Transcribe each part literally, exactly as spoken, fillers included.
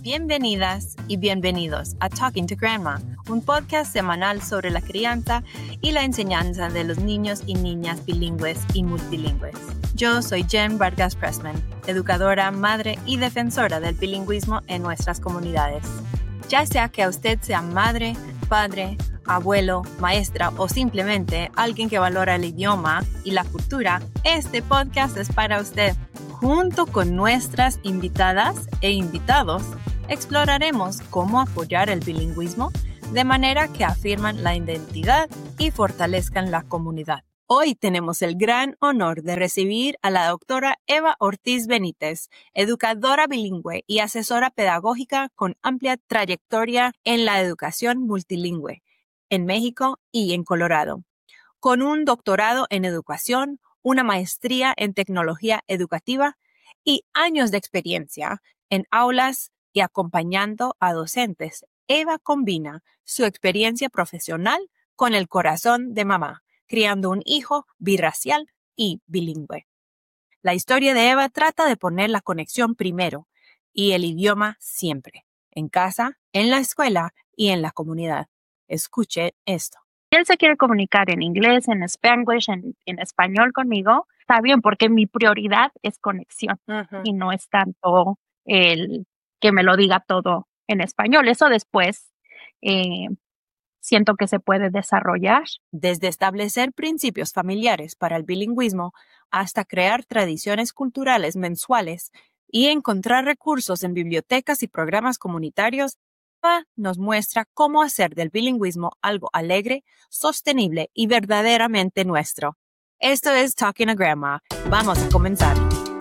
Bienvenidas y bienvenidos a Talking to Grandma, un podcast semanal sobre la crianza y la enseñanza de los niños y niñas bilingües y multilingües. Yo soy Jen Vargas Pressman, educadora, madre y defensora del bilingüismo en nuestras comunidades. Ya sea que usted sea madre, padre, abuelo, maestra o simplemente alguien que valora el idioma y la cultura, este podcast es para usted. Junto con nuestras invitadas e invitados, exploraremos cómo apoyar el bilingüismo de manera que afirman la identidad y fortalezcan la comunidad. Hoy tenemos el gran honor de recibir a la doctora Eva Ortiz Benítez, educadora bilingüe y asesora pedagógica con amplia trayectoria en la educación multilingüe en México y en Colorado, con un doctorado en educación, una maestría en tecnología educativa y años de experiencia en aulas y acompañando a docentes. Eva combina su experiencia profesional con el corazón de mamá, criando un hijo birracial y bilingüe. La historia de Eva trata de poner la conexión primero y el idioma siempre, en casa, en la escuela y en la comunidad. Escuche esto. Si él se quiere comunicar en inglés, en Spanglish, en, en español conmigo, está bien, porque mi prioridad es conexión uh-huh. y no es tanto el que me lo diga todo en español. Eso después eh, siento que se puede desarrollar. Desde establecer principios familiares para el bilingüismo hasta crear tradiciones culturales mensuales y encontrar recursos en bibliotecas y programas comunitarios, nos muestra cómo hacer del bilingüismo algo alegre, sostenible y verdaderamente nuestro. Esto es Talking to Grandma. Vamos a comenzar.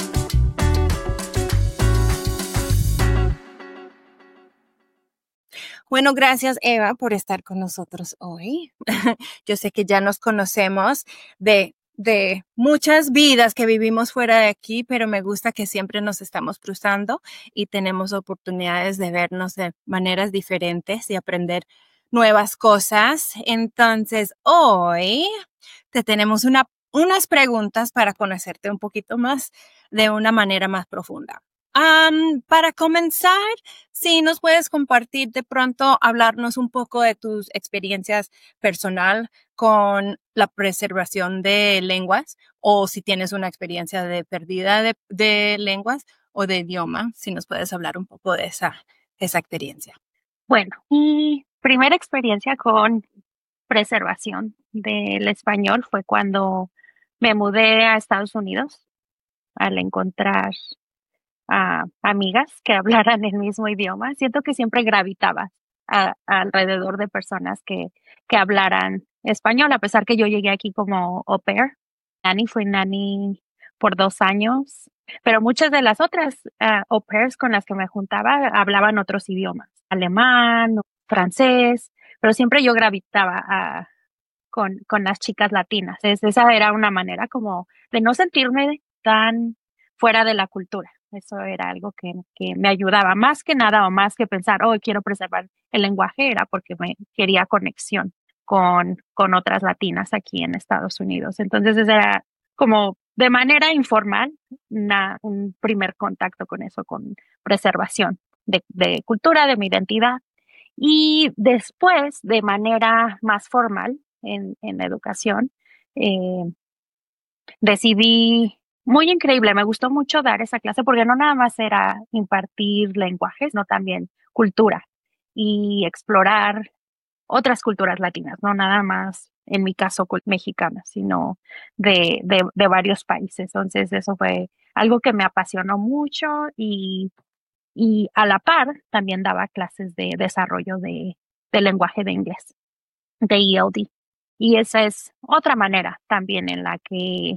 Bueno, gracias Eva por estar con nosotros hoy. Yo sé que ya nos conocemos de de muchas vidas que vivimos fuera de aquí, pero me gusta que siempre nos estamos cruzando y tenemos oportunidades de vernos de maneras diferentes y aprender nuevas cosas. Entonces, hoy te tenemos una, unas preguntas para conocerte un poquito más de una manera más profunda. Um, para comenzar, si nos puedes compartir de pronto, hablarnos un poco de tus experiencias personal con la preservación de lenguas o si tienes una experiencia de pérdida de, de lenguas o de idioma, si nos puedes hablar un poco de esa, esa experiencia. Bueno, mi primera experiencia con preservación del español fue cuando me mudé a Estados Unidos al encontrar a amigas que hablaran el mismo idioma. Siento que siempre gravitaba a, a alrededor de personas que, que hablaran español, a pesar que yo llegué aquí como au pair. Nani fue nani por dos años, pero muchas de las otras uh, au pairs con las que me juntaba hablaban otros idiomas, alemán, francés, pero siempre yo gravitaba a, con, con las chicas latinas. Es, esa era una manera como de no sentirme tan fuera de la cultura. Eso era algo que, que me ayudaba más que nada o más que pensar, oh, quiero preservar el lenguaje, era porque me quería conexión con, con otras latinas aquí en Estados Unidos. Entonces, ese era como de manera informal una, un primer contacto con eso, con preservación de, de cultura, de mi identidad. Y después, de manera más formal en, en la educación, eh, decidí... Muy increíble, me gustó mucho dar esa clase porque no nada más era impartir lenguajes, sino también cultura y explorar otras culturas latinas, no nada más, en mi caso, mexicana, sino de, de, de varios países. Entonces, eso fue algo que me apasionó mucho y, y a la par también daba clases de desarrollo de, de lenguaje de inglés, de E L D. Y esa es otra manera también en la que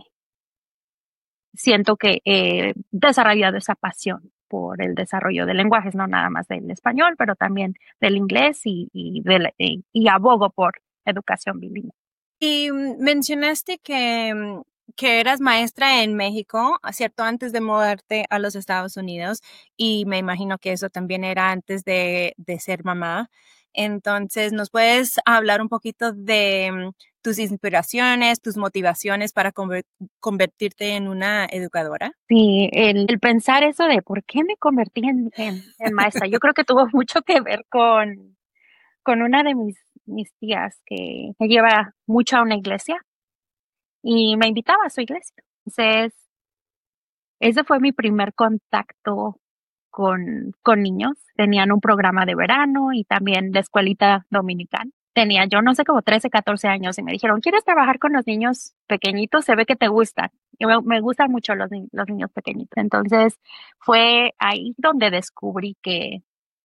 siento que he desarrollado esa pasión por el desarrollo de lenguajes, no nada más del español, pero también del inglés y, y, del, y, y abogo por educación bilingüe. Y mencionaste que, que eras maestra en México, ¿cierto? Antes de mudarte a los Estados Unidos, y me imagino que eso también era antes de, de ser mamá. Entonces, ¿nos puedes hablar un poquito de mm, tus inspiraciones, tus motivaciones para conver- convertirte en una educadora? Sí, el, el pensar eso de por qué me convertí en, en, en maestra, yo creo que tuvo mucho que ver con, con una de mis, mis tías que me lleva mucho a una iglesia y me invitaba a su iglesia. Entonces, ese fue mi primer contacto con, con niños. Tenían un programa de verano y también la escuelita dominical. Tenía yo no sé, como trece, catorce años y me dijeron, ¿quieres trabajar con los niños pequeñitos? Se ve que te gustan. Y me, me gustan mucho los, ni- los niños pequeñitos. Entonces fue ahí donde descubrí que,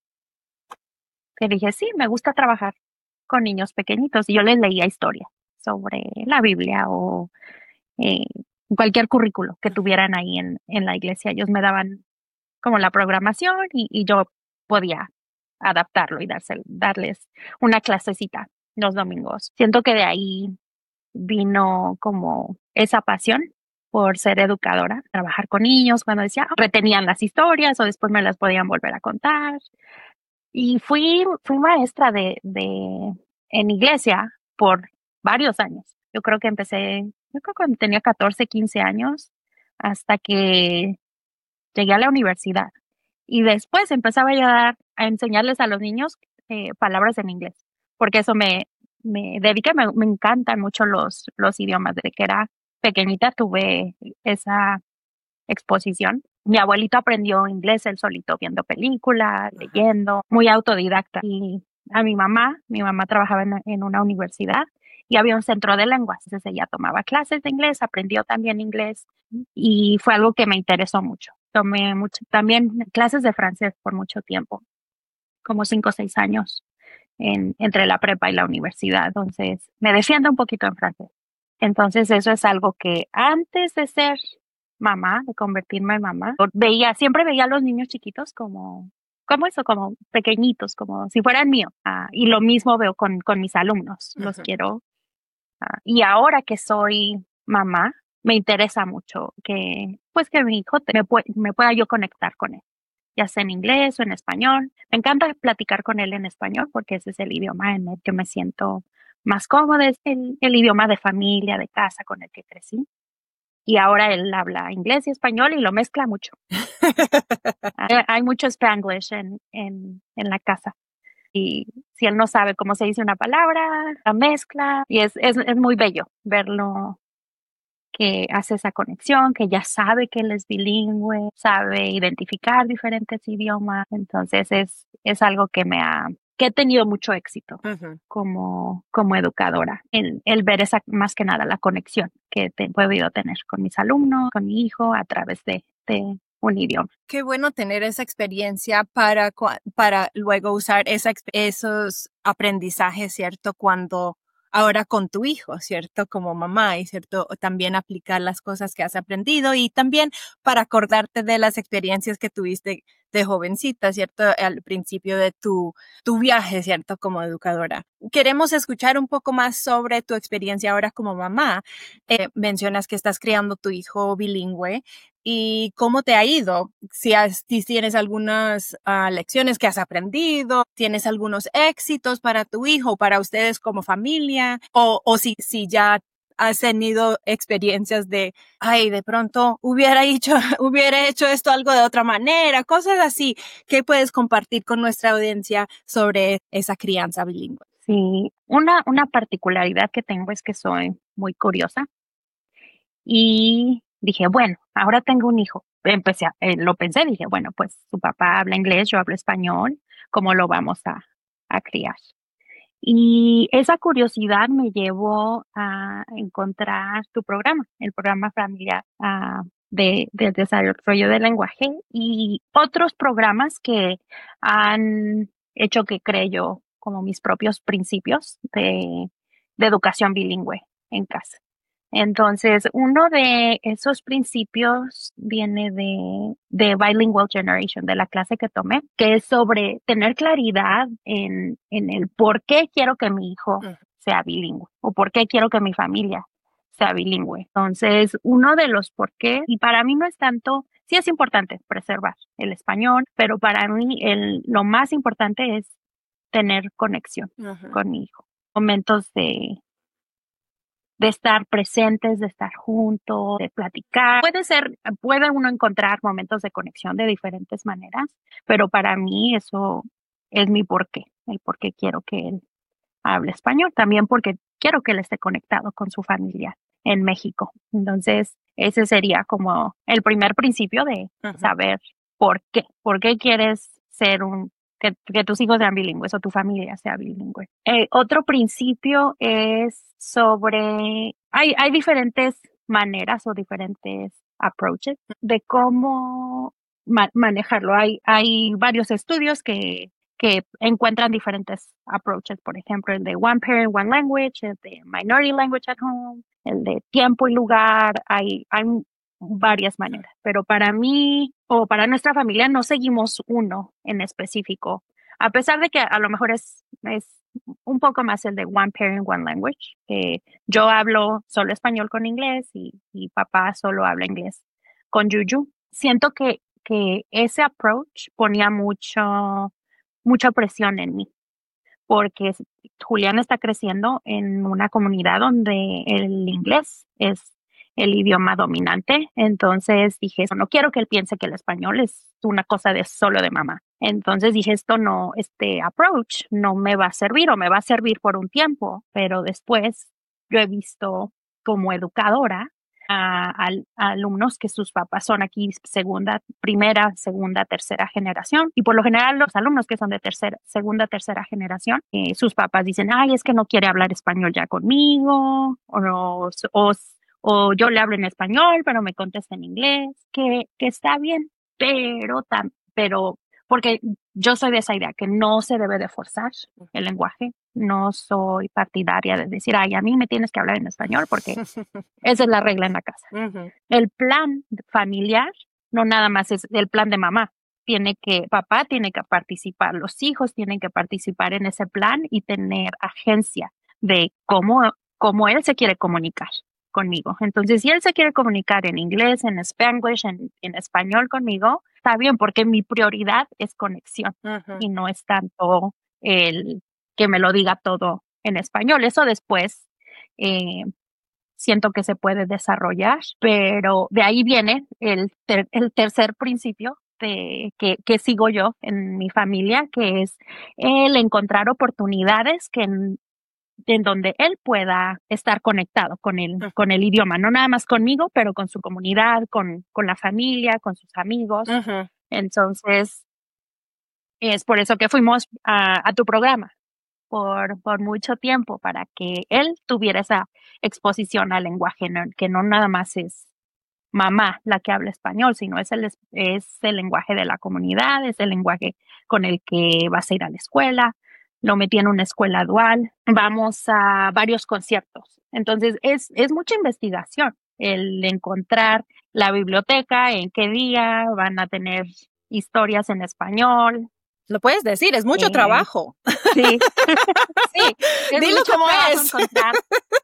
que dije, sí, me gusta trabajar con niños pequeñitos. Y yo les leía historia sobre la Biblia o eh, cualquier currículo que tuvieran ahí en, en la iglesia. Ellos me daban como la programación y, y yo podía adaptarlo y darse, darles una clasecita los domingos. Siento que de ahí vino como esa pasión por ser educadora, trabajar con niños, cuando decía, "Ah", retenían las historias o después me las podían volver a contar. Y fui, fui maestra de, de, en iglesia por varios años. Yo creo que empecé, yo creo que cuando tenía catorce quince años, hasta que llegué a la universidad. Y después empezaba yo a, dar- a enseñarles a los niños eh, palabras en inglés, porque eso me, me dediqué, me, me encantan mucho los, los idiomas. Desde que era pequeñita tuve esa exposición. Mi abuelito aprendió inglés él solito, viendo películas, Ajá. leyendo, muy autodidacta. Y a mi mamá, mi mamá trabajaba en, en una universidad y había un centro de lenguas. Entonces ella tomaba clases de inglés, aprendió también inglés y fue algo que me interesó mucho. Tomé mucho, también clases de francés por mucho tiempo, como cinco o seis años en, entre la prepa y la universidad. Entonces me defiendo un poquito en francés. Entonces eso es algo que antes de ser mamá, de convertirme en mamá, veía, siempre veía a los niños chiquitos como, como eso, como pequeñitos, como si fueran míos. Ah, y lo mismo veo con, con mis alumnos, los Ujú. quiero. Ah, y ahora que soy mamá, me interesa mucho que, pues que mi hijo te- me, pue- me pueda yo conectar con él, ya sea en inglés o en español. Me encanta platicar con él en español porque ese es el idioma en el que me siento más cómoda, es el, el idioma de familia, de casa con el que crecí. Y ahora él habla inglés y español y lo mezcla mucho. Hay, hay mucho Spanglish en, en, en la casa. Y si él no sabe cómo se dice una palabra, la mezcla. Y es, es, es muy bello verlo que hace esa conexión, que ya sabe que él es bilingüe, sabe identificar diferentes idiomas. Entonces es, es algo que me ha, que he tenido mucho éxito Ujú. como, como educadora, el, el ver esa, más que nada la conexión que te- he podido tener con mis alumnos, con mi hijo, a través de, de un idioma. Qué bueno tener esa experiencia para, cua- para luego usar esa, exp- esos aprendizajes, ¿cierto? Cuando ahora con tu hijo, ¿cierto? Como mamá y, ¿cierto? También aplicar las cosas que has aprendido y también para acordarte de las experiencias que tuviste de jovencita, ¿cierto? Al principio de tu, tu viaje, ¿cierto? Como educadora. Queremos escuchar un poco más sobre tu experiencia ahora como mamá. Eh, mencionas que estás criando tu hijo bilingüe. ¿Y cómo te ha ido? Si, has- si tienes algunas ah, lecciones que has aprendido, tienes algunos éxitos para tu hijo, para ustedes como familia, o, o si, si ya has tenido experiencias de, ay, de pronto hubiera hecho, hubiera hecho esto algo de otra manera, cosas así que puedes compartir con nuestra audiencia sobre esa crianza bilingüe. Sí, una, una particularidad que tengo es que soy muy curiosa y dije, bueno, ahora tengo un hijo. Empecé, a- eh, lo pensé, dije, bueno, pues su papá habla inglés, yo hablo español, ¿cómo lo vamos a, a criar? Y esa curiosidad me llevó a encontrar tu programa, el programa familiar ah, de, de desarrollo del lenguaje y otros programas que han hecho que cree yo como mis propios principios de, de educación bilingüe en casa. Entonces, uno de esos principios viene de, de Bilingual Generation, de la clase que tomé, que es sobre tener claridad en, en el por qué quiero que mi hijo Ujú. sea bilingüe o por qué quiero que mi familia sea bilingüe. Entonces, uno de los por qué, y para mí no es tanto, sí es importante preservar el español, pero para mí el, lo más importante es tener conexión Ujú. con mi hijo. Momentos de, de estar presentes, de estar juntos, de platicar. Puede ser, puede uno encontrar momentos de conexión de diferentes maneras, pero para mí eso es mi porqué, el por qué quiero que él hable español. También porque quiero que él esté conectado con su familia en México. Entonces, ese sería como el primer principio de Ujú. saber por qué, por qué quieres ser un, que, que tus hijos sean bilingües o tu familia sea bilingüe. Eh, otro principio es sobre, hay, hay diferentes maneras o diferentes approaches de cómo ma- manejarlo. Hay, hay varios estudios que que encuentran diferentes approaches, por ejemplo, el de One Parent, One Language, el de Minority Language at Home, el de tiempo y lugar, hay, hay varias maneras, pero para mí o para nuestra familia no seguimos uno en específico, a pesar de que a lo mejor es, es un poco más el de One Parent, One Language, que yo hablo solo español con inglés y, y papá solo habla inglés con Yuyu. Siento que, que ese approach ponía mucho mucha presión en mí, porque s- Julián está creciendo en una comunidad donde el inglés es el idioma dominante. Entonces dije, no quiero que él piense que el español es una cosa de solo de mamá. Entonces dije, esto no, este approach no me va a servir o me va a servir por un tiempo, pero después yo he visto como educadora a, al- a alumnos que sus papás son aquí segunda, primera, segunda, tercera generación. Y por lo general los alumnos que son de tercera, segunda, tercera generación, eh, sus papás dicen, ay, es que no quiere hablar español ya conmigo, o, no, o, o yo le hablo en español, pero me contesta en inglés, que, que está bien, pero, tam, pero porque yo soy de esa idea que no se debe de forzar el lenguaje. No soy partidaria de decir, ay, a mí me tienes que hablar en español porque esa es la regla en la casa. Ujú. El plan familiar no nada más es el plan de mamá. Tiene que, papá tiene que participar, los hijos tienen que participar en ese plan y tener agencia de cómo, cómo él se quiere comunicar conmigo. Entonces, si él se quiere comunicar en inglés, en Spanglish, en, en español conmigo, está bien, porque mi prioridad es conexión Ujú. y no es tanto el que me lo diga todo en español. Eso después eh, siento que se puede desarrollar, pero de ahí viene el, ter- el tercer principio de, que, que sigo yo en mi familia, que es el encontrar oportunidades que en, en donde él pueda estar conectado con el, con el idioma, no nada más conmigo, pero con su comunidad, con, con la familia, con sus amigos. Ujú. Entonces, es por eso que fuimos a, a tu programa por, por mucho tiempo para que él tuviera esa exposición al lenguaje, ¿no? Que no nada más es mamá la que habla español, sino es el, es es el lenguaje de la comunidad, es el lenguaje con el que vas a ir a la escuela. Lo metí en una escuela dual, vamos a varios conciertos. Entonces es, es mucha investigación el encontrar la biblioteca, en qué día van a tener historias en español. Lo puedes decir, es mucho eh, trabajo. sí, sí, es Dilo mucho como trabajo es. encontrar,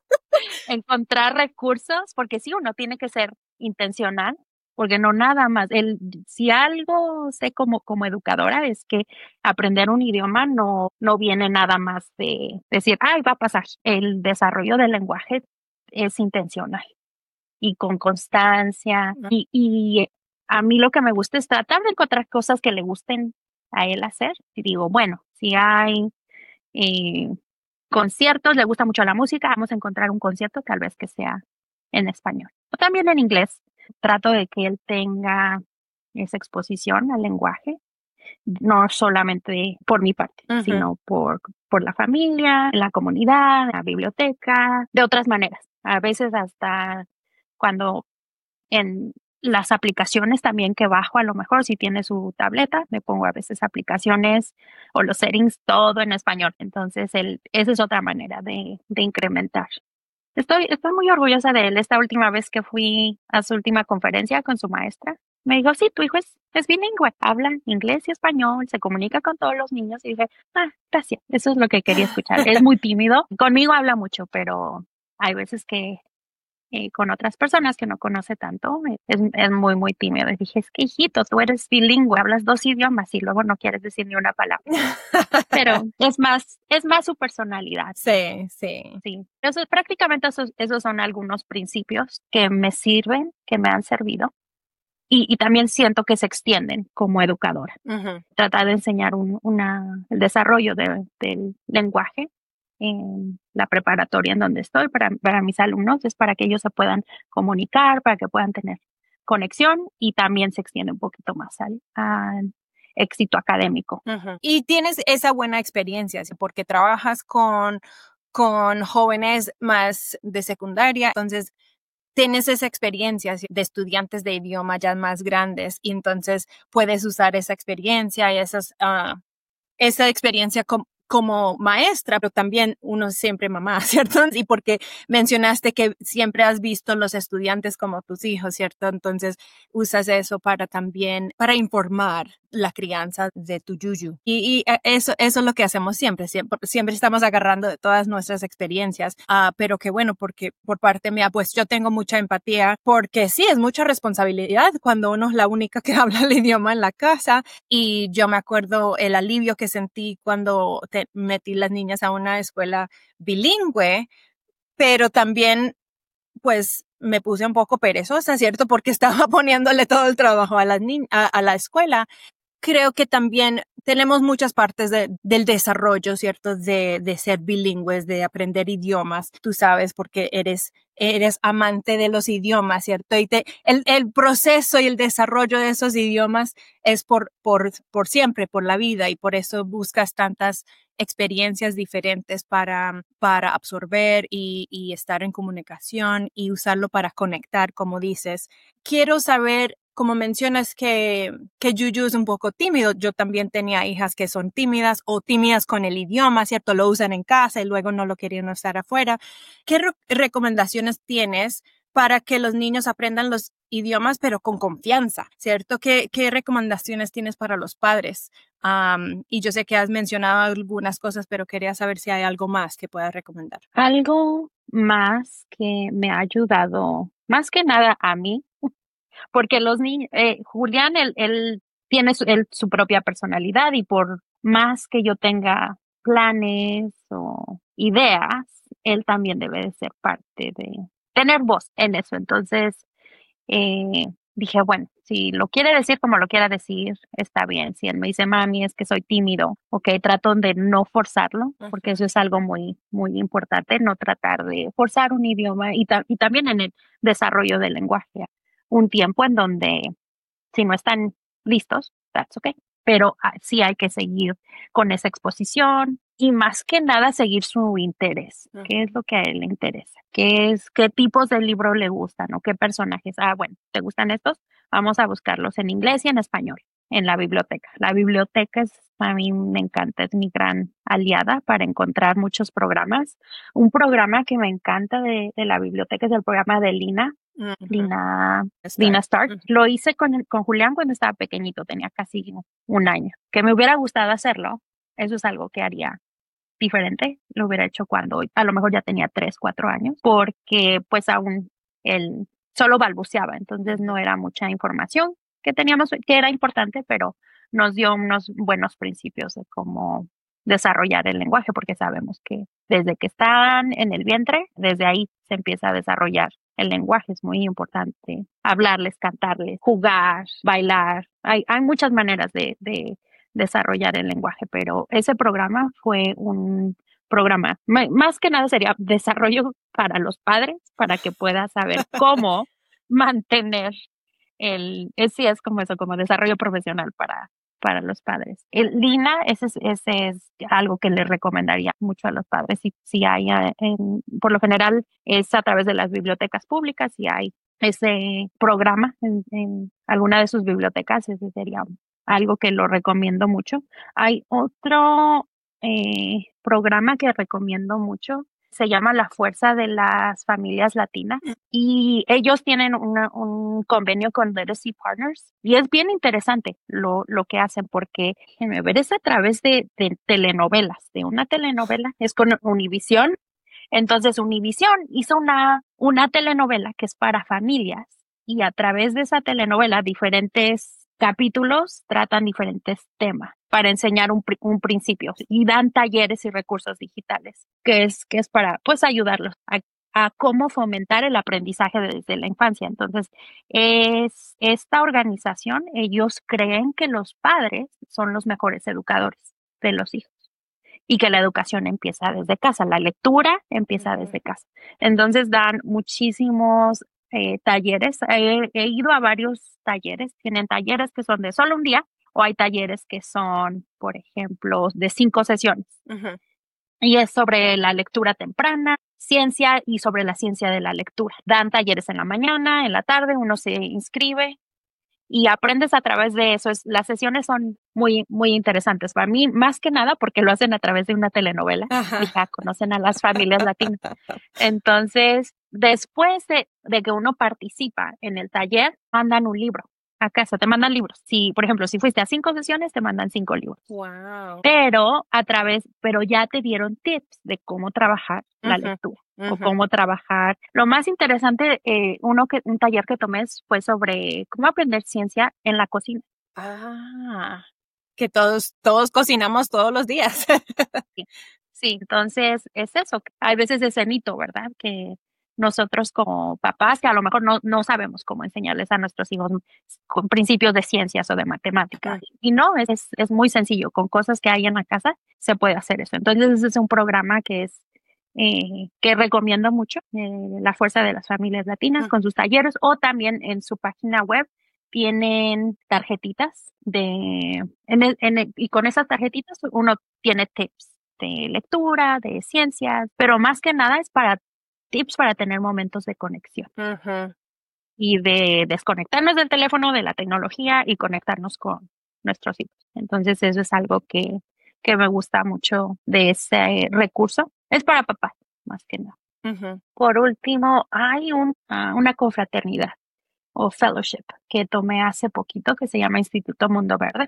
encontrar recursos, porque sí, uno tiene que ser intencional, porque no nada más, el, si algo sé como, como educadora es que aprender un idioma no, no viene nada más de decir, ay, va a pasar. El desarrollo del lenguaje es intencional y con constancia, y, y a mí lo que me gusta es tratar de encontrar cosas que le gusten a él hacer, y digo, bueno, si hay eh, conciertos, le gusta mucho la música, vamos a encontrar un concierto tal vez que sea en español o también en inglés. Trato de que él tenga esa exposición al lenguaje, no solamente por mi parte, Ujú. sino por, por la familia, la comunidad, la biblioteca, de otras maneras. A veces hasta cuando en las aplicaciones también que bajo, a lo mejor si tiene su tableta, me pongo a veces aplicaciones o los settings todo en español. Entonces, el, esa es otra manera de, de incrementar. Estoy, estoy muy orgullosa de él. Esta última vez que fui a su última conferencia con su maestra, me dijo, sí, tu hijo es, es bilingüe, habla inglés y español, se comunica con todos los niños. Y dije, ah, gracias, eso es lo que quería escuchar. Es muy tímido, conmigo habla mucho, pero hay veces que eh, con otras personas que no conoce tanto, eh, es, es muy, muy tímido. Y dije, es que hijito, tú eres bilingüe, hablas dos idiomas y luego no quieres decir ni una palabra. Pero es más, es más su personalidad. Sí, sí. Sí, eso, prácticamente esos, esos son algunos principios que me sirven, que me han servido. Y, y también siento que se extienden como educadora. Uh-huh. Tratar de enseñar un, una, el desarrollo de, del lenguaje en la preparatoria en donde estoy para, para mis alumnos es para que ellos se puedan comunicar, para que puedan tener conexión y también se extiende un poquito más al, al éxito académico. Uh-huh. Y tienes esa buena experiencia porque trabajas con, con jóvenes más de secundaria, entonces tienes esa experiencia de estudiantes de idioma ya más grandes y entonces puedes usar esa experiencia y esas, uh, esa experiencia com- como maestra, pero también uno siempre mamá, ¿cierto? Y porque mencionaste que siempre has visto los estudiantes como tus hijos, ¿cierto? Entonces usas eso para también, para informar la crianza de tu yuyu. Y, y eso, eso es lo que hacemos siempre, siempre, siempre estamos agarrando de todas nuestras experiencias, uh, pero qué bueno, porque por parte mía, pues yo tengo mucha empatía, porque sí, es mucha responsabilidad cuando uno es la única que habla el idioma en la casa, y yo me acuerdo el alivio que sentí cuando te metí las niñas a una escuela bilingüe, pero también pues me puse un poco perezosa, ¿cierto? Porque estaba poniéndole todo el trabajo a, las ni- a, a la escuela. Creo que también tenemos muchas partes de, del desarrollo, ¿cierto? De, de ser bilingües, de aprender idiomas, tú sabes, porque eres, eres amante de los idiomas, ¿cierto? Y te, el, el proceso y el desarrollo de esos idiomas es por, por, por siempre, por la vida, y por eso buscas tantas experiencias diferentes para, para absorber y, y estar en comunicación y usarlo para conectar, como dices. Quiero saber, como mencionas que, que Yuyu es un poco tímido, yo también tenía hijas que son tímidas o tímidas con el idioma, ¿cierto? Lo usan en casa y luego no lo quieren usar afuera. ¿Qué re- recomendaciones tienes para que los niños aprendan los idiomas, pero con confianza, ¿cierto? ¿Qué, qué recomendaciones tienes para los padres? Um, y yo sé que has mencionado algunas cosas, pero quería saber si hay algo más que puedas recomendar. Algo más que me ha ayudado, más que nada a mí, porque los niños, eh, Julián, él, él tiene su, él, su propia personalidad y por más que yo tenga planes o ideas, él también debe de ser parte de tener voz en eso. Entonces, eh, dije, bueno, si lo quiere decir como lo quiera decir, está bien. Si él me dice, mami, es que soy tímido, ok, trato de no forzarlo, porque eso es algo muy, muy importante, no tratar de forzar un idioma y, ta- y también en el desarrollo del lenguaje. Un tiempo en donde si no están listos, that's okay, pero ah, sí hay que seguir con esa exposición y más que nada seguir su interés. Ujú. ¿Qué es lo que a él le interesa? ¿Qué es, qué tipos de libro le gustan o qué personajes? Ah, bueno, ¿te gustan estos? Vamos a buscarlos en inglés y en español en la biblioteca. La biblioteca es, a mí me encanta, es mi gran aliada para encontrar muchos programas. Un programa que me encanta de, de la biblioteca es el programa de Lina, Uh-huh. Lina, Start. Lina Start. Uh-huh. Lo hice con, con Julián cuando estaba pequeñito, tenía casi un año. Que me hubiera gustado hacerlo, eso es algo que haría diferente, lo hubiera hecho cuando a lo mejor ya tenía tres, cuatro años, porque pues aún él solo balbuceaba, entonces no era mucha información que teníamos, que era importante, pero nos dio unos buenos principios de cómo desarrollar el lenguaje, porque sabemos que desde que están en el vientre, desde ahí se empieza a desarrollar el lenguaje, es muy importante hablarles, cantarles, jugar, bailar, hay, hay muchas maneras de, de desarrollar el lenguaje, pero ese programa fue un programa, más que nada sería desarrollo para los padres, para que puedan saber cómo mantener el, es, sí es como eso, como desarrollo profesional para, para los padres. El Lina, ese es, ese es algo que les recomendaría mucho a los padres, si, si hay, en, por lo general es a través de las bibliotecas públicas, si hay ese programa en, en alguna de sus bibliotecas, ese sería algo que lo recomiendo mucho. Hay otro eh, programa que recomiendo mucho, se llama La Fuerza de las Familias Latinas y ellos tienen una, un convenio con Literacy Partners y es bien interesante lo, lo que hacen porque, déjenme ver, es a través de, de telenovelas, de una telenovela, es con Univisión Entonces Univisión hizo una, una telenovela que es para familias y a través de esa telenovela diferentes capítulos tratan diferentes temas para enseñar un, un principio y dan talleres y recursos digitales que es, que es para pues ayudarlos a, a cómo fomentar el aprendizaje desde la infancia. Entonces, es esta organización, ellos creen que los padres son los mejores educadores de los hijos y que la educación empieza desde casa, la lectura empieza uh-huh. desde casa. Entonces dan muchísimos eh, talleres, he, he ido a varios talleres, tienen talleres que son de solo un día o hay talleres que son, por ejemplo, de cinco sesiones. Uh-huh. Y es sobre la lectura temprana, ciencia y sobre la ciencia de la lectura. Dan talleres en la mañana, en la tarde, uno se inscribe y aprendes a través de eso. Es, las sesiones son muy, muy interesantes para mí, más que nada porque lo hacen a través de una telenovela. Ajá. Y ya conocen a las familias latinas. Entonces, después de, de que uno participa en el taller, mandan un libro a casa, te mandan libros. Si, por ejemplo, si fuiste a cinco sesiones, te mandan cinco libros. Wow. Pero a través, pero ya te dieron tips de cómo trabajar uh-huh. la lectura. Uh-huh. O cómo trabajar. Lo más interesante, eh, uno que, un taller que tomé fue sobre cómo aprender ciencia en la cocina. Ah, que todos, todos cocinamos todos los días. sí. sí, entonces es eso. Hay veces ese mito, ¿verdad? Que nosotros como papás, que a lo mejor no, no sabemos cómo enseñarles a nuestros hijos con principios de ciencias o de matemáticas. Uh-huh. Y no, es, es muy sencillo. Con cosas que hay en la casa se puede hacer eso. Entonces ese es un programa que es Eh, que recomiendo mucho, eh, La Fuerza de las Familias Latinas, uh-huh. con sus talleres, o también en su página web tienen tarjetitas de, en el, en el, y con esas tarjetitas uno tiene tips de lectura, de ciencias, pero más que nada es para tips para tener momentos de conexión uh-huh. y de desconectarnos del teléfono, de la tecnología y conectarnos con nuestros hijos. Entonces eso es algo que, que me gusta mucho de ese recurso. Es para papás, más que nada. Uh-huh. Por último, hay un, uh, una confraternidad o fellowship que tomé hace poquito que se llama Instituto Mundo Verde.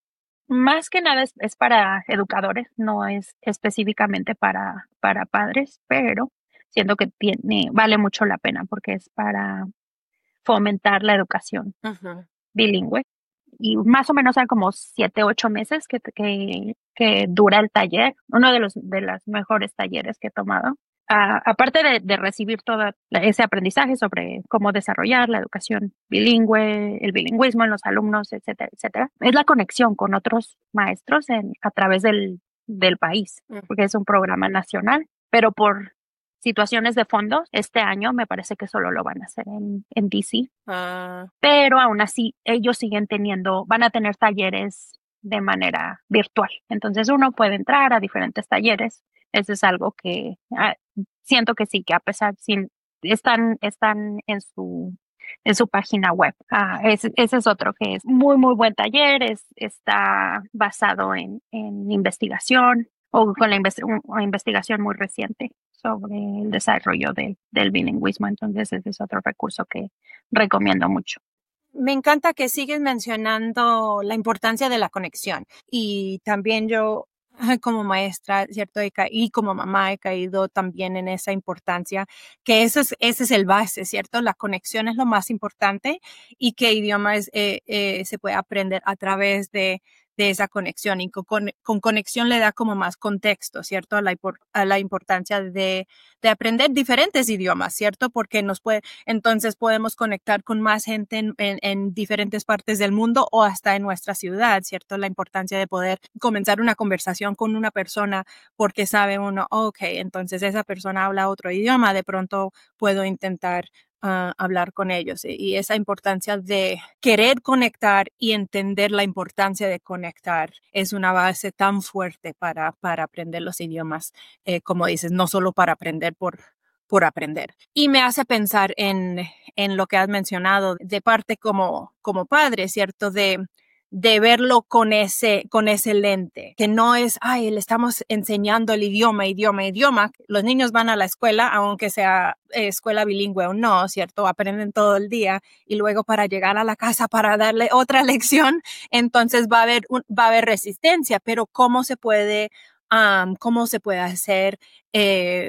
Más que nada es, es para educadores, no es específicamente para, para padres, pero siento que tiene, vale mucho la pena porque es para fomentar la educación uh-huh. bilingüe. Y más o menos hay como siete, ocho meses que, que, que dura el taller, uno de los de los mejores talleres que he tomado. Uh, aparte de, de recibir todo ese aprendizaje sobre cómo desarrollar la educación bilingüe, el bilingüismo en los alumnos, etcétera, etcétera, es la conexión con otros maestros en, a través del, del país, uh-huh. porque es un programa nacional, pero por situaciones de fondos, este año me parece que solo lo van a hacer en, en D C. Uh. Pero aún así, ellos siguen teniendo, van a tener talleres de manera virtual. Entonces uno puede entrar a diferentes talleres. Eso es algo que ah, siento que sí, que a pesar, sin, están, están en su en su página web. Ah, ese, ese es otro que es muy, muy buen taller, es, está basado en, en investigación o con la investi- una investigación muy reciente sobre el desarrollo de, del bilingüismo. Entonces ese es otro recurso que recomiendo mucho. Me encanta que sigues mencionando la importancia de la conexión y también yo como maestra, ¿cierto? Y como mamá he caído también en esa importancia, que eso es, ese es el base, ¿cierto? La conexión es lo más importante y que idiomas eh, eh, se puede aprender a través de, de esa conexión y con, con conexión le da como más contexto, ¿cierto? A la, a la importancia de, de aprender diferentes idiomas, ¿cierto? Porque nos puede, entonces podemos conectar con más gente en, en, en diferentes partes del mundo o hasta en nuestra ciudad, ¿cierto? La importancia de poder comenzar una conversación con una persona porque sabe uno, ok, entonces esa persona habla otro idioma, de pronto puedo intentar Uh, hablar con ellos y esa importancia de querer conectar y entender la importancia de conectar es una base tan fuerte para, para aprender los idiomas, eh, como dices, no solo para aprender por, por aprender. Y me hace pensar en, en lo que has mencionado de parte como, como padre, ¿cierto? De de verlo con ese, con ese lente, que no es, ay, le estamos enseñando el idioma, idioma, idioma. Los niños van a la escuela, aunque sea eh, escuela bilingüe o no, ¿cierto? Aprenden todo el día y luego para llegar a la casa para darle otra lección, entonces va a haber, un, va a haber resistencia, pero ¿cómo se puede, um, cómo se puede hacer eh,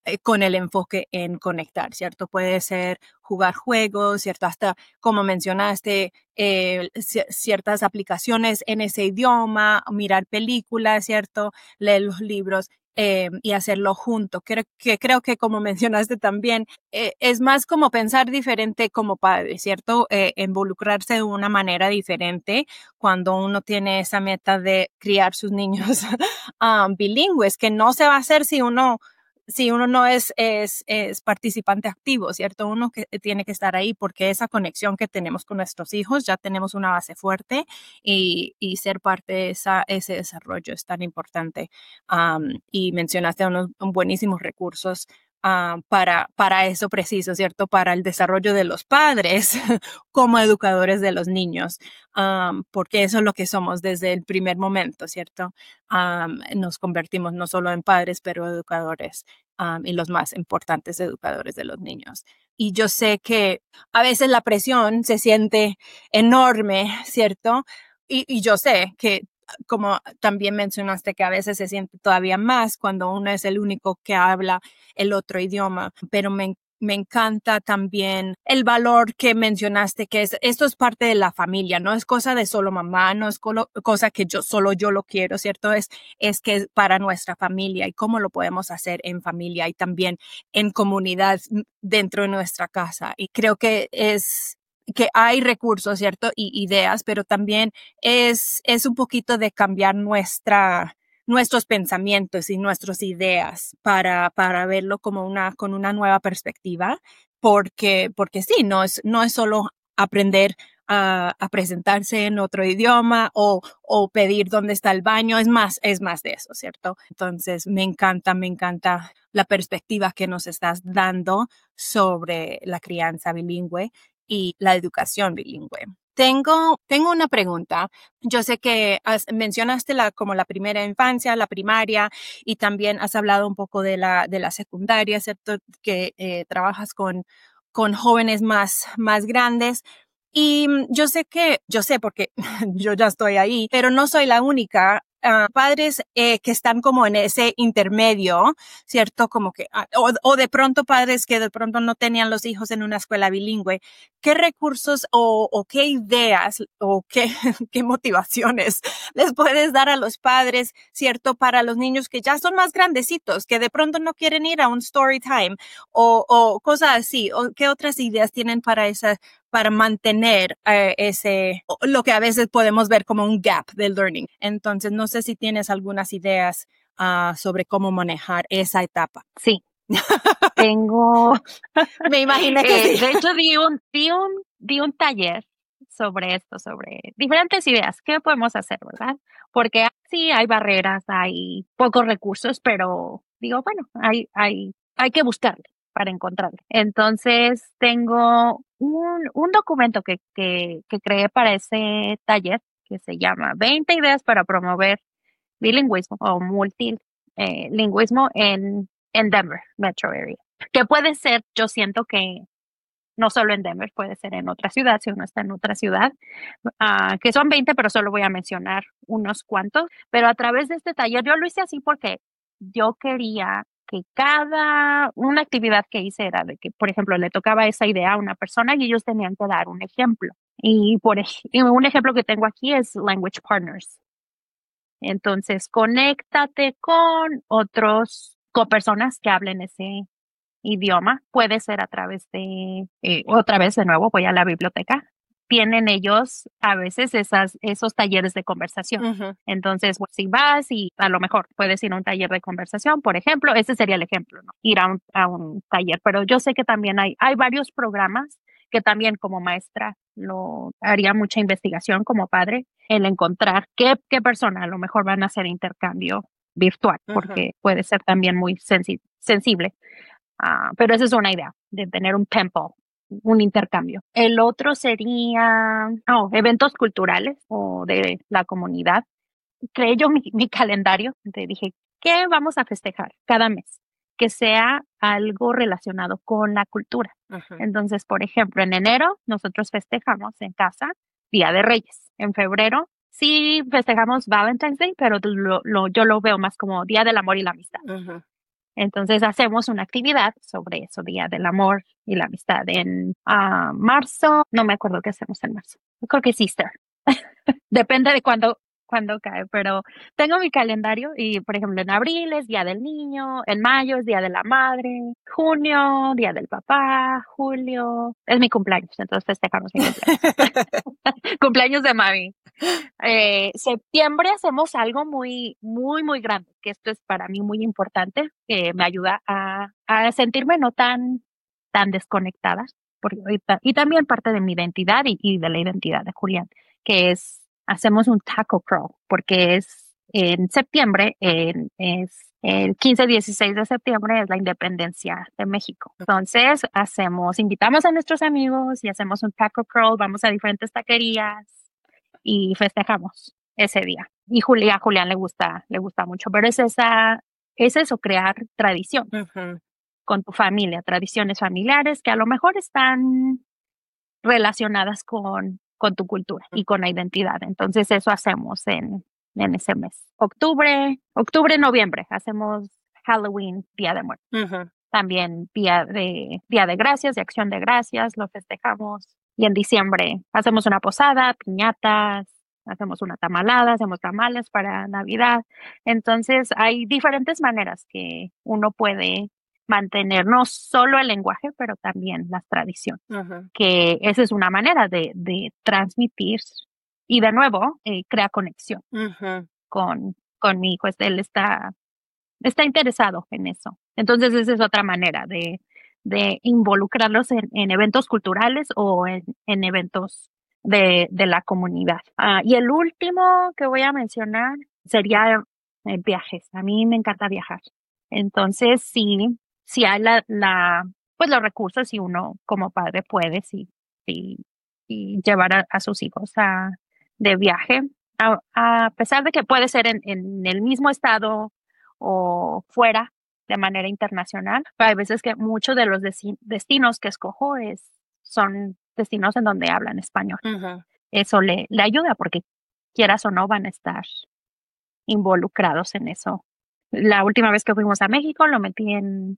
eh, con el enfoque en conectar, ¿cierto? Puede ser jugar juegos, ¿cierto? Hasta, como mencionaste, eh, c- ciertas aplicaciones en ese idioma, mirar películas, ¿cierto? Leer los libros. Eh, y hacerlo junto. Creo que, creo que como mencionaste también, eh, es más como pensar diferente como padre, ¿cierto? Eh, involucrarse de una manera diferente cuando uno tiene esa meta de criar sus niños um, bilingües, que no se va a hacer si uno si uno no es, es, es participante activo, ¿cierto? Uno que tiene que estar ahí porque esa conexión que tenemos con nuestros hijos, ya tenemos una base fuerte y, y ser parte de esa, ese desarrollo es tan importante. Um, y mencionaste unos buenísimos recursos uh, para, para eso preciso, ¿cierto? Para el desarrollo de los padres como educadores de los niños, um, porque eso es lo que somos desde el primer momento, ¿cierto? Um, nos convertimos no solo en padres, pero educadores um, y los más importantes educadores de los niños. Y yo sé que a veces la presión se siente enorme, ¿cierto? Y, y yo sé que, como también mencionaste, que a veces se siente todavía más cuando uno es el único que habla el otro idioma, pero me me encanta también el valor que mencionaste, que es, esto es parte de la familia, no es cosa de solo mamá, no es colo, cosa que yo solo yo lo quiero, ¿cierto? Es, es que es para nuestra familia y cómo lo podemos hacer en familia y también en comunidad dentro de nuestra casa. Y creo que es que hay recursos, ¿cierto? Y ideas, pero también es, es un poquito de cambiar nuestra nuestros pensamientos y nuestras ideas para, para verlo como una, con una nueva perspectiva, porque, porque sí, no es, no es solo aprender a, a presentarse en otro idioma o, o pedir dónde está el baño, es más, es más de eso, ¿cierto? Entonces, me encanta, me encanta la perspectiva que nos estás dando sobre la crianza bilingüe y la educación bilingüe. Tengo, tengo una pregunta. Yo sé que has, mencionaste la, como la primera infancia, la primaria, y también has hablado un poco de la, de la secundaria, ¿cierto? Que eh, trabajas con, con jóvenes más, más grandes. Y mm, yo sé que, yo sé porque yo ya estoy ahí, pero no soy la única. Uh, padres eh, que están como en ese intermedio, ¿cierto? Como que, uh, o, o de pronto padres que de pronto no tenían los hijos en una escuela bilingüe. ¿Qué recursos o, o qué ideas o qué, qué motivaciones les puedes dar a los padres, ¿cierto? Para los niños que ya son más grandecitos, que de pronto no quieren ir a un story time o, o cosas así. ¿O qué otras ideas tienen para esa, para mantener eh, ese, lo que a veces podemos ver como un gap del learning? Entonces, no sé si tienes algunas ideas uh, sobre cómo manejar esa etapa. Sí, tengo, Me imaginé que eh, sí. de hecho di un, di un, di un taller sobre esto, sobre diferentes ideas. ¿Qué podemos hacer, verdad? Porque sí hay barreras, hay pocos recursos, pero digo, bueno, hay, hay, hay que buscarle para encontrarle. Entonces, tengo un, un documento que, que, que creé para ese taller que se llama veinte ideas para promover bilingüismo o multilingüismo en, en Denver, Metro Area. Que puede ser, yo siento que no solo en Denver, puede ser en otra ciudad, si uno está en otra ciudad, uh, que son veinte, pero solo voy a mencionar unos cuantos. Pero a través de este taller, yo lo hice así porque yo quería que cada, una actividad que hice era de que, por ejemplo, le tocaba esa idea a una persona y ellos tenían que dar un ejemplo. Y por y un ejemplo que tengo aquí es Language Partners. Entonces, conéctate con otros, con personas que hablen ese idioma. Puede ser a través de, eh, otra vez de nuevo, voy a la biblioteca. Tienen ellos a veces esas, esos talleres de conversación. Uh-huh. Entonces, pues, si vas y a lo mejor puedes ir a un taller de conversación, por ejemplo, ese sería el ejemplo, ¿no? Ir a un, a un taller. Pero yo sé que también hay, hay varios programas que también como maestra lo haría mucha investigación como padre, el encontrar qué, qué persona a lo mejor van a hacer intercambio virtual, Uh-huh. porque puede ser también muy sensi sensible. Uh, pero esa es una idea, de tener un tempo, un intercambio. El otro sería oh, eventos culturales o de la comunidad. Creé yo mi, mi calendario, te dije, ¿qué vamos a festejar cada mes? Que sea algo relacionado con la cultura. Uh-huh. Entonces, por ejemplo, en enero nosotros festejamos en casa Día de Reyes. En febrero sí festejamos Valentine's Day, pero lo, lo, yo lo veo más como Día del Amor y la Amistad. Uh-huh. Entonces hacemos una actividad sobre eso, Día del Amor y la Amistad. En ah, marzo, no me acuerdo qué hacemos en marzo. Yo creo que es Easter. Depende de cuándo, cuándo cae, pero tengo mi calendario y, por ejemplo, en abril es Día del Niño, en mayo es Día de la Madre, junio, Día del Papá, julio, es mi cumpleaños, entonces festejamos mi cumpleaños. Cumpleaños de mami. Eh, septiembre hacemos algo muy, muy, muy grande, que esto es para mí muy importante, que me ayuda a, a sentirme no tan, tan desconectada, porque ahorita, y también parte de mi identidad y, y de la identidad de Julián, que es, hacemos un taco crawl, porque es en septiembre, en, es el quince dieciséis de septiembre es la independencia de México. Entonces, hacemos, invitamos a nuestros amigos y hacemos un taco crawl, vamos a diferentes taquerías y festejamos ese día. Y Julia, a Julián le gusta, le gusta mucho, pero es esa, es eso, crear tradición Ujú. con tu familia, tradiciones familiares que a lo mejor están relacionadas con, con tu cultura y con la identidad. Entonces eso hacemos en, en ese mes. Octubre, octubre, noviembre, hacemos Halloween, Día de Muertos. Ujú. También Día de, Día de Gracias, de Acción de Gracias, lo festejamos. Y en diciembre hacemos una posada, piñatas, hacemos una tamalada, hacemos tamales para Navidad. Entonces hay diferentes maneras que uno puede mantener no solo el lenguaje, pero también las tradiciones, Ujú. que esa es una manera de, de transmitir y de nuevo eh, crea conexión Ujú. con, con mi hijo. Este, Él está, está interesado en eso. Entonces esa es otra manera de, de involucrarlos en, en eventos culturales o en, en eventos de, de la comunidad. Ah, y el último que voy a mencionar sería eh, viajes. A mí me encanta viajar. Entonces, sí, si hay la, la, pues los recursos, si uno como padre puede, sí, sí, y llevar a, a sus hijos a, de viaje, a, a pesar de que puede ser en, en el mismo estado o fuera de manera internacional. Hay veces que muchos de los desti- destinos que escojo es, son destinos en donde hablan español. Ujú. Eso le, le ayuda porque quieras o no van a estar involucrados en eso. La última vez que fuimos a México lo metí en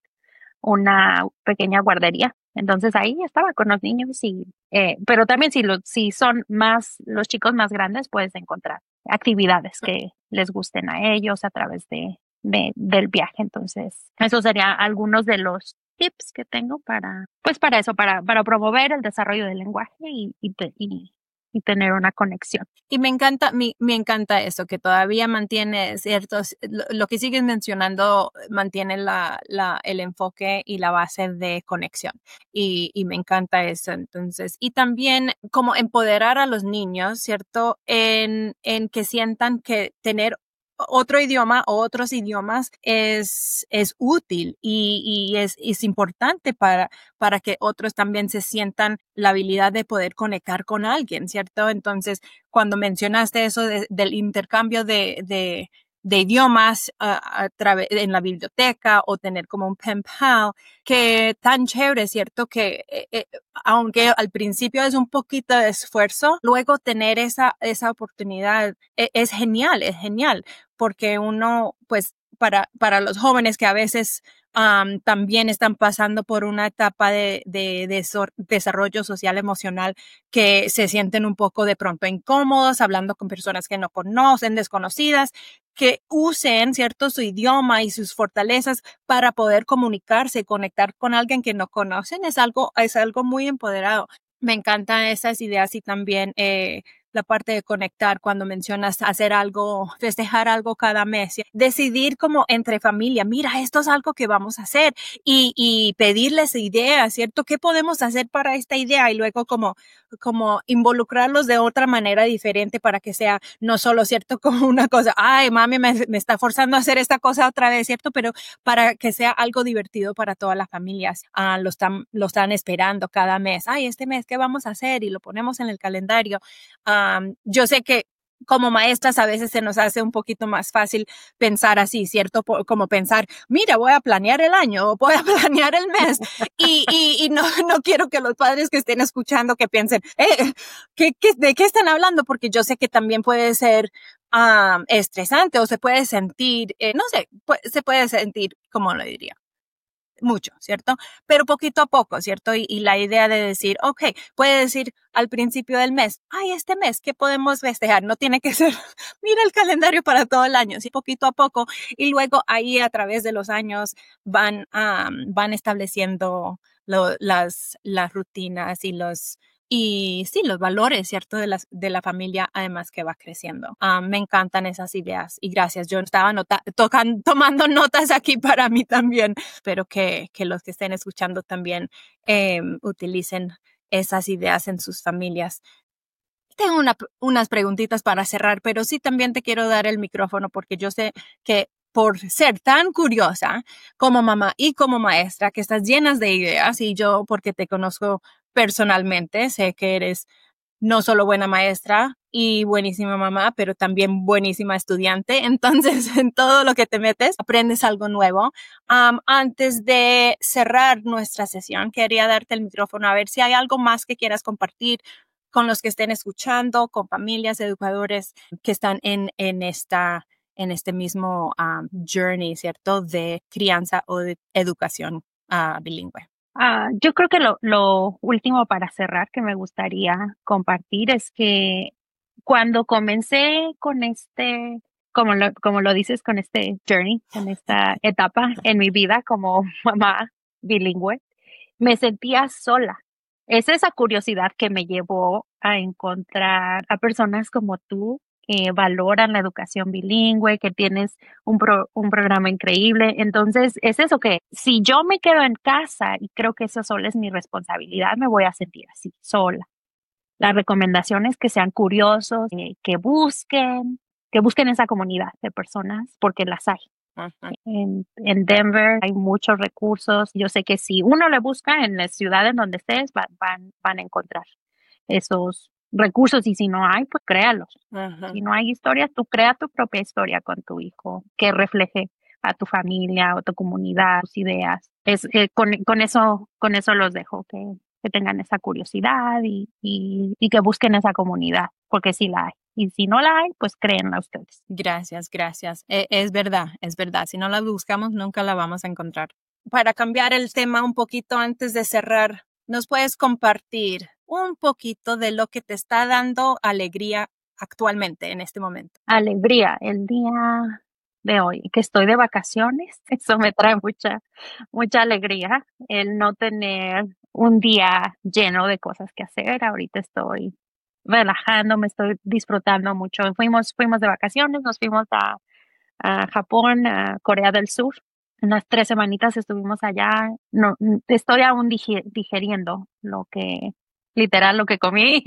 una pequeña guardería. Entonces ahí estaba con los niños y, eh, pero también si, lo, si son más, los chicos más grandes, puedes encontrar actividades que les gusten a ellos a través de, de, del viaje. Entonces, esos serían algunos de los tips que tengo para, pues para eso, para, para promover el desarrollo del lenguaje y, y, te- y, y tener una conexión. Y me encanta, me, me encanta eso, que todavía mantiene ciertos, lo, lo que sigues mencionando mantiene la, la, el enfoque y la base de conexión. Y, y me encanta eso. Entonces, y también como empoderar a los niños, ¿cierto? En, en que sientan que tener otro idioma o otros idiomas es, es útil y, y es, es importante para, para que otros también se sientan la habilidad de poder conectar con alguien, ¿cierto? Entonces, cuando mencionaste eso de, del intercambio de, de, de idiomas a, a través en la biblioteca o tener como un pen pal, que tan chévere, ¿cierto? Que eh, eh, aunque al principio es un poquito de esfuerzo, luego tener esa, esa oportunidad es, es genial, es genial, porque uno, pues, para, para los jóvenes que a veces um, también están pasando por una etapa de, de, de so, desarrollo social emocional, que se sienten un poco de pronto incómodos hablando con personas que no conocen, desconocidas, que usen, ¿cierto?, su idioma y sus fortalezas para poder comunicarse y conectar con alguien que no conocen, es algo, es algo muy empoderado. Me encantan esas ideas y también eh, la parte de conectar cuando mencionas hacer algo, festejar algo cada mes, decidir como entre familia, mira, esto es algo que vamos a hacer y, y pedirles ideas, ¿cierto? ¿Qué podemos hacer para esta idea? Y luego como, como involucrarlos de otra manera diferente para que sea no solo, ¿cierto? Como una cosa, ay, mami me, me está forzando a hacer esta cosa otra vez, ¿cierto? Pero para que sea algo divertido para todas las familias. Ah, lo están, lo están esperando cada mes. Ay, este mes, ¿qué vamos a hacer? Y lo ponemos en el calendario. Um, yo sé que como maestras a veces se nos hace un poquito más fácil pensar así, ¿cierto? Como pensar, mira, voy a planear el año o voy a planear el mes y, y, y no, no quiero que los padres que estén escuchando que piensen, eh, ¿qué, qué, ¿de qué están hablando? Porque yo sé que también puede ser um, estresante o se puede sentir, eh, no sé, pu- se puede sentir, ¿cómo lo diría? Mucho, ¿cierto? Pero poquito a poco, ¿cierto? Y, y la idea de decir, ok, puede decir al principio del mes, ay, este mes, ¿qué podemos festejar? No tiene que ser, mira el calendario para todo el año, sí, poquito a poco. Y luego ahí a través de los años van, um, van estableciendo lo, las, las rutinas y los, y sí, los valores, ¿cierto? De, las, de la familia, además que va creciendo. Um, me encantan esas ideas y gracias. Yo estaba nota, tocan, tomando notas aquí para mí también. Espero que, que los que estén escuchando también eh, utilicen esas ideas en sus familias. Tengo una, unas preguntitas para cerrar, pero sí también te quiero dar el micrófono porque yo sé que por ser tan curiosa como mamá y como maestra, que estás llenas de ideas y yo porque te conozco personalmente, sé que eres no solo buena maestra y buenísima mamá, pero también buenísima estudiante. Entonces, en todo lo que te metes, aprendes algo nuevo. Um, antes de cerrar nuestra sesión, quería darte el micrófono a ver si hay algo más que quieras compartir con los que estén escuchando, con familias, educadores que están en, en esta en este mismo um, journey, ¿cierto? De crianza o de educación uh, bilingüe. Ah, yo creo que lo, lo último para cerrar que me gustaría compartir es que cuando comencé con este, como lo, como lo dices, con este journey, con esta etapa en mi vida como mamá bilingüe, me sentía sola. Es esa curiosidad que me llevó a encontrar a personas como tú que valoran la educación bilingüe, que tienes un, pro, un programa increíble. Entonces, es eso que si yo me quedo en casa y creo que eso solo es mi responsabilidad, me voy a sentir así, sola. La recomendación es que sean curiosos, que, que busquen, que busquen esa comunidad de personas, porque las hay. Uh-huh. En, en Denver hay muchos recursos. Yo sé que si uno le busca en la ciudad en donde estés, van, van, van a encontrar esos recursos y si no hay, pues créalos. Uh-huh. Si no hay historia, tú crea tu propia historia con tu hijo que refleje a tu familia o tu comunidad, tus ideas. Es, eh, con, con, eso, con eso los dejo, que, que tengan esa curiosidad y, y, y que busquen esa comunidad, porque sí la hay. Y si no la hay, pues créenla ustedes. Gracias, gracias. Eh, es verdad, es verdad. Si no la buscamos, nunca la vamos a encontrar. Para cambiar el tema un poquito antes de cerrar, ¿nos puedes compartir un poquito de lo que te está dando alegría actualmente en este momento? Alegría, el día de hoy, que estoy de vacaciones, eso me trae mucha, mucha alegría, el no tener un día lleno de cosas que hacer. Ahorita estoy relajando, me estoy disfrutando mucho. Fuimos, fuimos de vacaciones, nos fuimos a, a Japón, a Corea del Sur. Unas tres semanitas estuvimos allá. No, estoy aún digi- digeriendo lo que, literal, lo que comí.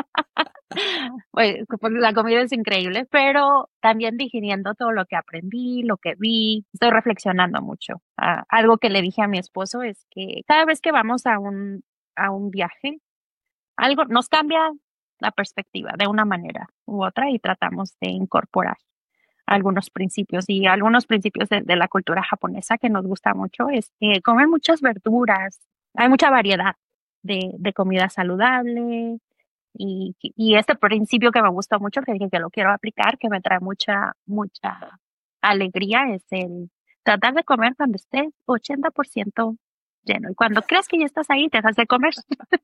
Pues, pues, la comida es increíble, pero también digiriendo todo lo que aprendí, lo que vi, estoy reflexionando mucho. Ah, algo que le dije a mi esposo es que cada vez que vamos a un, a un viaje, algo nos cambia la perspectiva de una manera u otra y tratamos de incorporar algunos principios y algunos principios de, de la cultura japonesa que nos gusta mucho es que comen muchas verduras, hay mucha variedad de, de comida saludable. Y, y este principio que me gusta mucho, que dije que lo quiero aplicar, que me trae mucha, mucha alegría, es el tratar de comer cuando estés ochenta por ciento lleno. Y cuando creas que ya estás ahí, te dejas de comer.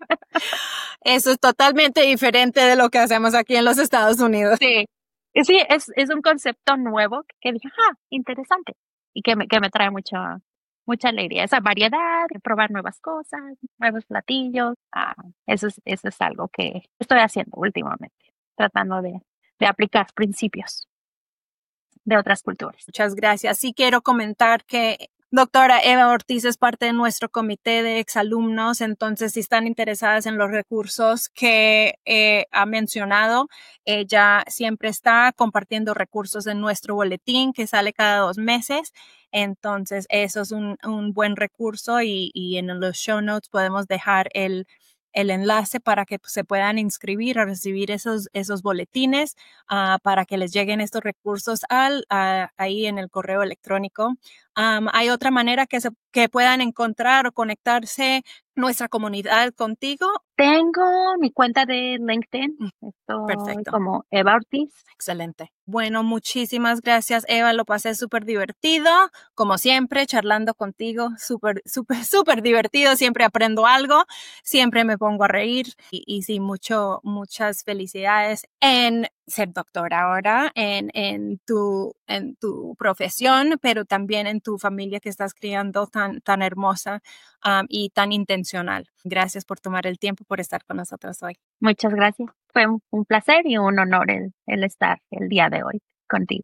Eso es totalmente diferente de lo que hacemos aquí en los Estados Unidos. Sí, sí, es, es un concepto nuevo que dije, ah, interesante. Y que me, que me trae mucha, mucha alegría. Esa variedad, de probar nuevas cosas, nuevos platillos. Ah, eso es, eso es algo que estoy haciendo últimamente, tratando de, de aplicar principios de otras culturas. Muchas gracias. Sí quiero comentar que doctora Eva Ortiz es parte de nuestro comité de exalumnos, entonces si están interesadas en los recursos que eh, ha mencionado, ella siempre está compartiendo recursos en nuestro boletín que sale cada dos meses, entonces eso es un, un buen recurso y, y en los show notes podemos dejar el el enlace para que se puedan inscribir a recibir esos, esos boletines, uh, para que les lleguen estos recursos al, uh, ahí en el correo electrónico. Um, hay otra manera que, se, que puedan encontrar o conectarse nuestra comunidad contigo. Tengo mi cuenta de LinkedIn. Estoy Perfecto. como Eva Ortiz. Excelente. Bueno, muchísimas gracias, Eva. Lo pasé súper divertido. Como siempre, charlando contigo. Súper, súper, súper divertido. Siempre aprendo algo. Siempre me pongo a reír. Y, y sí, mucho, muchas felicidades en ser doctora ahora, en, en, tu, en tu profesión, pero también en tu familia que estás criando tan, tan hermosa um, y tan intencional. Gracias por tomar el tiempo, por estar con nosotros hoy. Muchas gracias. Fue un, un placer y un honor el, el estar el día de hoy contigo.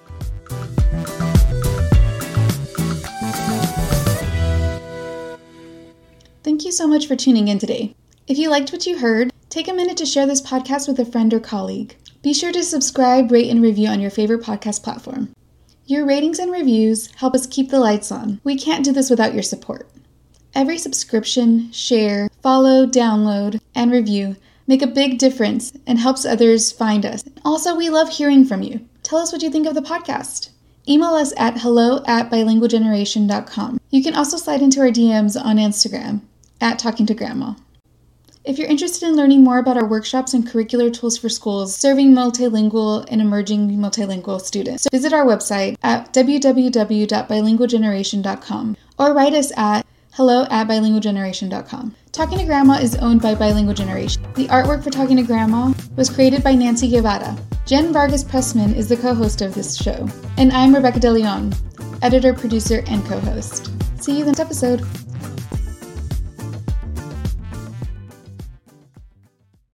Thank you so much for tuning in today. If you liked what you heard, take a minute to share this podcast with a friend or colleague. Be sure to subscribe, rate, and review on your favorite podcast platform. Your ratings and reviews help us keep the lights on. We can't do this without your support. Every subscription, share, follow, download, and review make a big difference and helps others find us. Also, we love hearing from you. Tell us what you think of the podcast. Email us at hello at bilingual generation dot com. You can also slide into our D Ms on Instagram at Talking to Grandma. If you're interested in learning more about our workshops and curricular tools for schools serving multilingual and emerging multilingual students, visit our website at w w w dot bilingual generation dot com or write us at hello at bilingual generation dot com. Talking to Grandma is owned by Bilingual Generation. The artwork for Talking to Grandma was created by Nancy Guevara. Jen Vargas Pressman is the co-host of this show. And I'm Rebecca De Leon, editor, producer, and co-host. See you in the next episode.